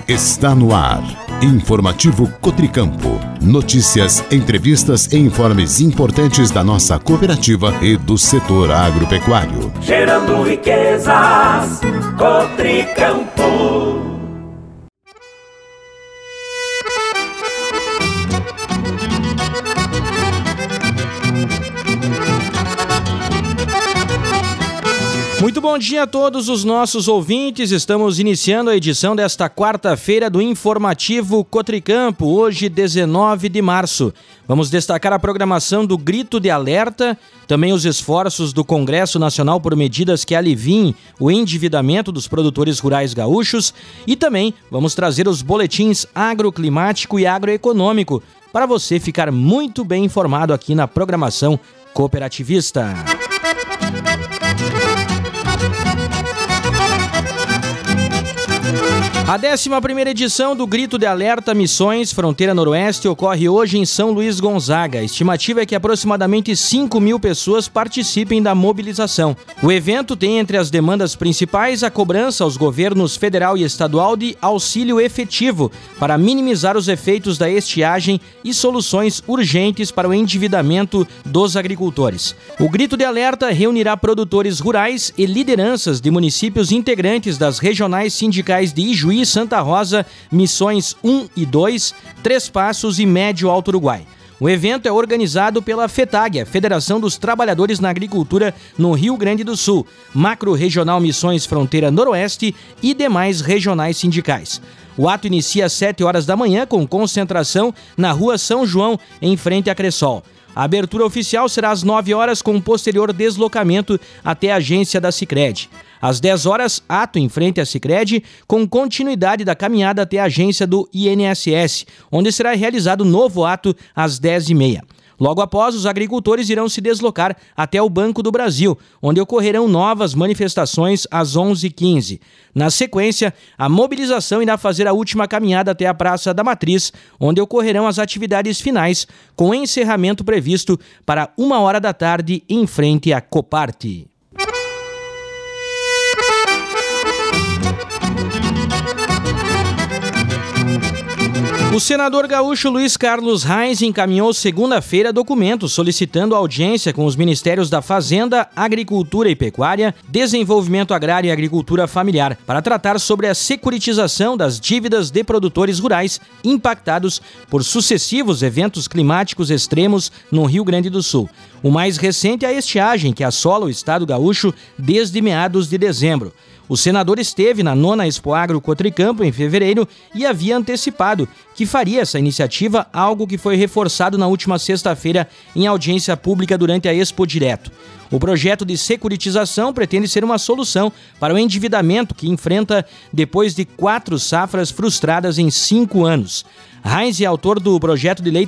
Está no ar. Informativo Cotricampo. Notícias, entrevistas e informes importantes da nossa cooperativa e do setor agropecuário. Gerando riquezas, Cotricampo. Muito bom dia a todos os nossos ouvintes. Estamos iniciando a edição desta quarta-feira do Informativo Cotricampo, hoje 19 de março. Vamos destacar a programação do Grito de Alerta, também os esforços do Congresso Nacional por medidas que aliviem o endividamento dos produtores rurais gaúchos e também vamos trazer os boletins agroclimático e agroeconômico para você ficar muito bem informado aqui na programação cooperativista. A 11ª edição do Grito de Alerta Missões Fronteira Noroeste ocorre hoje em São Luís Gonzaga. A estimativa é que aproximadamente 5.000 pessoas participem da mobilização. O evento tem entre as demandas principais a cobrança aos governos federal e estadual de auxílio efetivo para minimizar os efeitos da estiagem e soluções urgentes para o endividamento dos agricultores. O Grito de Alerta reunirá produtores rurais e lideranças de municípios integrantes das regionais sindicais de Ijuí, Santa Rosa, Missões 1 e 2, Três Passos e Médio Alto Uruguai. O evento é organizado pela FETAG, a Federação dos Trabalhadores na Agricultura no Rio Grande do Sul, Macro Regional Missões Fronteira Noroeste e demais regionais sindicais. O ato inicia às 7 horas da manhã com concentração na Rua São João, em frente à Cressol. A abertura oficial será às 9 horas com posterior deslocamento até a agência da Sicredi. Às 10 horas, ato em frente à Sicredi, com continuidade da caminhada até a agência do INSS, onde será realizado novo ato às 10h30. Logo após, os agricultores irão se deslocar até o Banco do Brasil, onde ocorrerão novas manifestações às 11h15. Na sequência, a mobilização irá fazer a última caminhada até a Praça da Matriz, onde ocorrerão as atividades finais, com encerramento previsto para 1h da tarde em frente à Coparte. O senador gaúcho Luiz Carlos Reis encaminhou segunda-feira documentos solicitando audiência com os Ministérios da Fazenda, Agricultura e Pecuária, Desenvolvimento Agrário e Agricultura Familiar para tratar sobre a securitização das dívidas de produtores rurais impactados por sucessivos eventos climáticos extremos no Rio Grande do Sul. O mais recente é a estiagem que assola o estado gaúcho desde meados de dezembro. O senador esteve na 9ª Expo Agro Cotricampo em fevereiro e havia antecipado que faria essa iniciativa, algo que foi reforçado na última sexta-feira em audiência pública durante a Expo Direto. O projeto de securitização pretende ser uma solução para o endividamento que enfrenta depois de 4 safras frustradas em 5 anos. Reis é autor do projeto de lei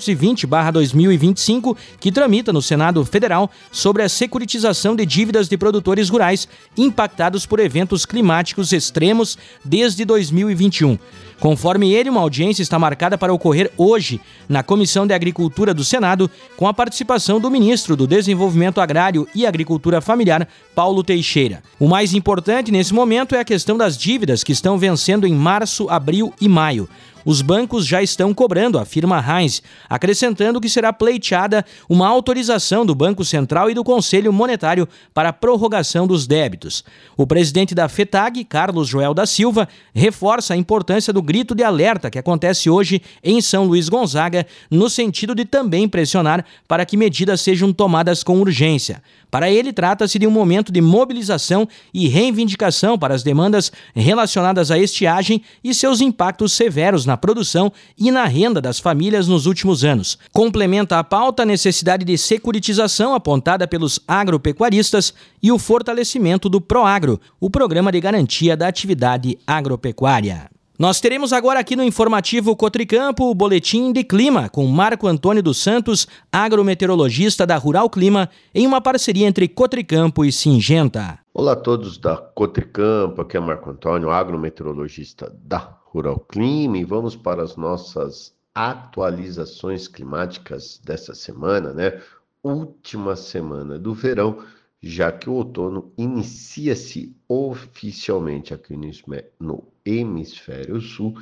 320/2025, que tramita no Senado Federal sobre a securitização de dívidas de produtores rurais impactados por eventos climáticos extremos desde 2021. Conforme ele, uma audiência está marcada para ocorrer hoje na Comissão de Agricultura do Senado, com a participação do ministro do Desenvolvimento Agrário e Agricultura Familiar, Paulo Teixeira. O mais importante nesse momento é a questão das dívidas que estão vencendo em março, abril e maio. Os bancos já estão cobrando, afirma Reis, acrescentando que será pleiteada uma autorização do Banco Central e do Conselho Monetário para a prorrogação dos débitos. O presidente da FETAG, Carlos Joel da Silva, reforça a importância do Grito de Alerta que acontece hoje em São Luís Gonzaga, no sentido de também pressionar para que medidas sejam tomadas com urgência. Para ele, trata-se de um momento de mobilização e reivindicação para as demandas relacionadas à estiagem e seus impactos severos na produção e na renda das famílias nos últimos anos. Complementa a pauta a necessidade de securitização apontada pelos agropecuaristas e o fortalecimento do PROAGRO, o Programa de Garantia da Atividade Agropecuária. Nós teremos agora aqui no Informativo Cotricampo o Boletim de Clima com Marco Antônio dos Santos, agrometeorologista da Rural Clima, em uma parceria entre Cotricampo e Singenta. Olá a todos da Cotricampo, aqui é Marco Antônio, agrometeorologista da Rural Clima, e vamos para as nossas atualizações climáticas dessa semana, né? Última semana do verão, já que o outono inicia-se oficialmente aqui no hemisfério sul,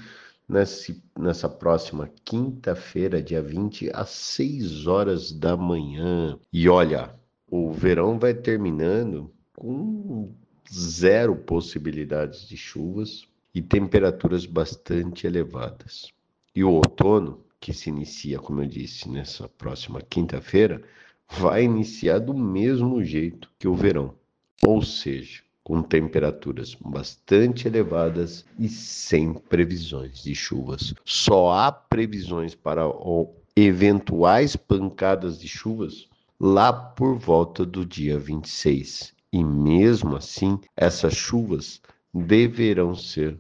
nessa próxima quinta-feira, dia 20, às 6 horas da manhã. E olha, o verão vai terminando com zero possibilidades de chuvas e temperaturas bastante elevadas. E o outono, que se inicia, como eu disse, nessa próxima quinta-feira, vai iniciar do mesmo jeito que o verão, ou seja, com temperaturas bastante elevadas e sem previsões de chuvas. Só há previsões para eventuais pancadas de chuvas lá por volta do dia 26. E mesmo assim, essas chuvas deverão ser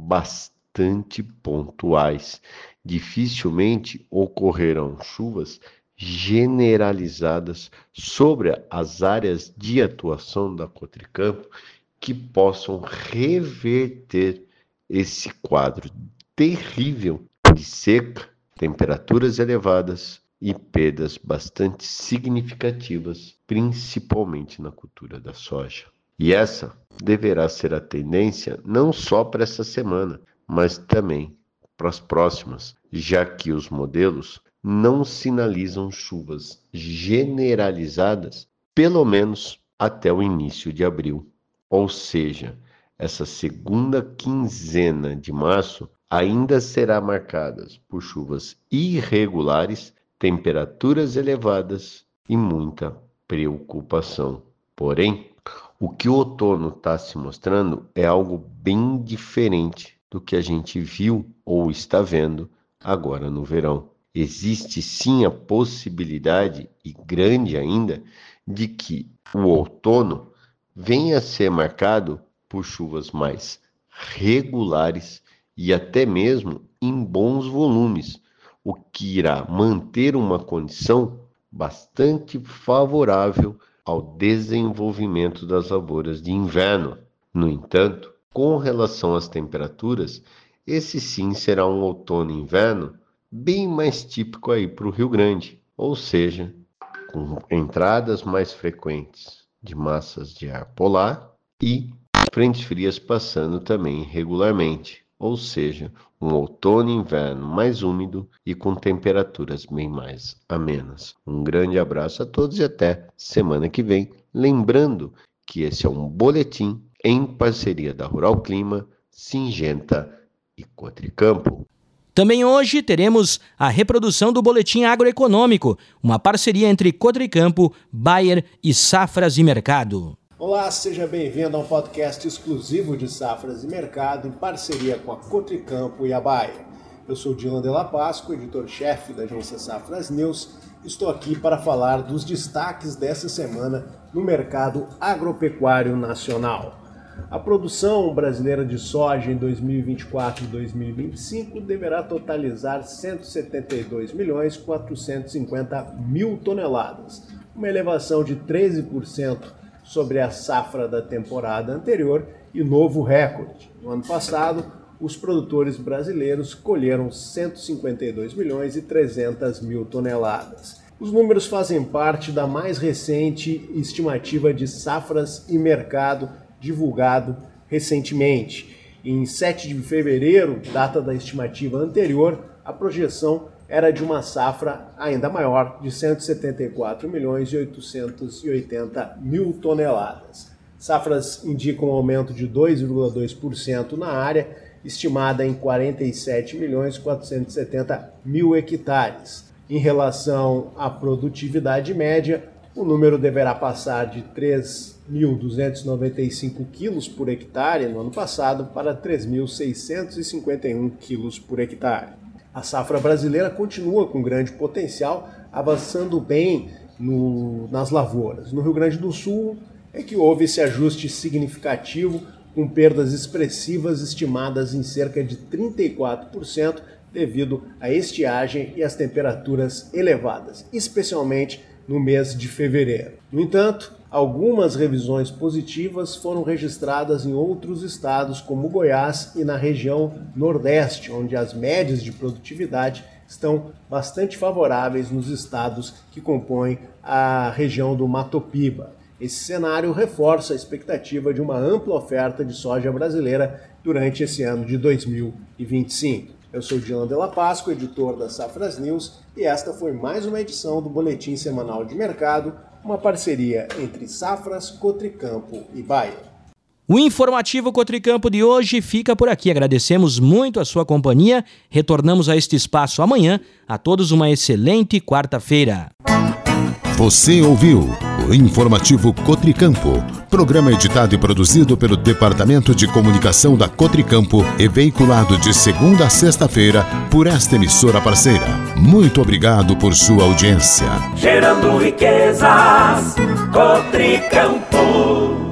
bastante pontuais. Dificilmente ocorrerão chuvas generalizadas sobre as áreas de atuação da Cotricampo que possam reverter esse quadro terrível de seca, temperaturas elevadas e perdas bastante significativas, principalmente na cultura da soja. E essa deverá ser a tendência não só para essa semana, mas também para as próximas, já que os modelos não sinalizam chuvas generalizadas, pelo menos até o início de abril. Ou seja, essa segunda quinzena de março ainda será marcada por chuvas irregulares, temperaturas elevadas e muita preocupação. Porém, o que o outono está se mostrando é algo bem diferente do que a gente viu ou está vendo agora no verão. Existe sim a possibilidade, e grande ainda, de que o outono venha a ser marcado por chuvas mais regulares e até mesmo em bons volumes, o que irá manter uma condição bastante favorável ao desenvolvimento das lavouras de inverno. No entanto, com relação às temperaturas, esse sim será um outono e inverno bem mais típico aí para o Rio Grande, ou seja, com entradas mais frequentes de massas de ar polar e frentes frias passando também regularmente, ou seja, um outono e inverno mais úmido e com temperaturas bem mais amenas. Um grande abraço a todos e até semana que vem. Lembrando que esse é um boletim em parceria da Rural Clima, Syngenta e Cotricampo. Também hoje teremos a reprodução do Boletim Agroeconômico, uma parceria entre Cotricampo, Bayer e Safras e Mercado. Olá, seja bem-vindo a um podcast exclusivo de Safras e Mercado em parceria com a Cotricampo e a Bayer. Eu sou Dylan Della Pasqua, editor-chefe da agência Safras News. Estou aqui para falar dos destaques dessa semana no mercado agropecuário nacional. A produção brasileira de soja em 2024 e 2025 deverá totalizar 172.450.000 toneladas, uma elevação de 13% sobre a safra da temporada anterior e novo recorde. No ano passado, os produtores brasileiros colheram 152.300.000 toneladas. Os números fazem parte da mais recente estimativa de Safras e Mercado divulgado recentemente. Em 7 de fevereiro, data da estimativa anterior, a projeção era de uma safra ainda maior, de 174.880.000 toneladas. Safras indicam um aumento de 2,2% na área, estimada em 47.470.000 hectares. Em relação à produtividade média, o número deverá passar de 3.295 quilos por hectare no ano passado para 3.651 quilos por hectare. A safra brasileira continua com grande potencial, avançando bem nas lavouras. No Rio Grande do Sul é que houve esse ajuste significativo, com perdas expressivas estimadas em cerca de 34% devido à estiagem e às temperaturas elevadas, especialmente no mês de fevereiro. No entanto, algumas revisões positivas foram registradas em outros estados, como Goiás e na região Nordeste, onde as médias de produtividade estão bastante favoráveis nos estados que compõem a região do Mato Piba. Esse cenário reforça a expectativa de uma ampla oferta de soja brasileira durante esse ano de 2025. Eu sou Dylan Della Páscoa, editor da Safras News, e esta foi mais uma edição do Boletim Semanal de Mercado, uma parceria entre Safras, Cotricampo e Bayer. O informativo Cotricampo de hoje fica por aqui. Agradecemos muito a sua companhia. Retornamos a este espaço amanhã. A todos uma excelente quarta-feira. Você ouviu o informativo Cotricampo, programa editado e produzido pelo Departamento de Comunicação da Cotricampo e veiculado de segunda a sexta-feira por esta emissora parceira. Muito obrigado por sua audiência. Gerando riquezas, Cotricampo.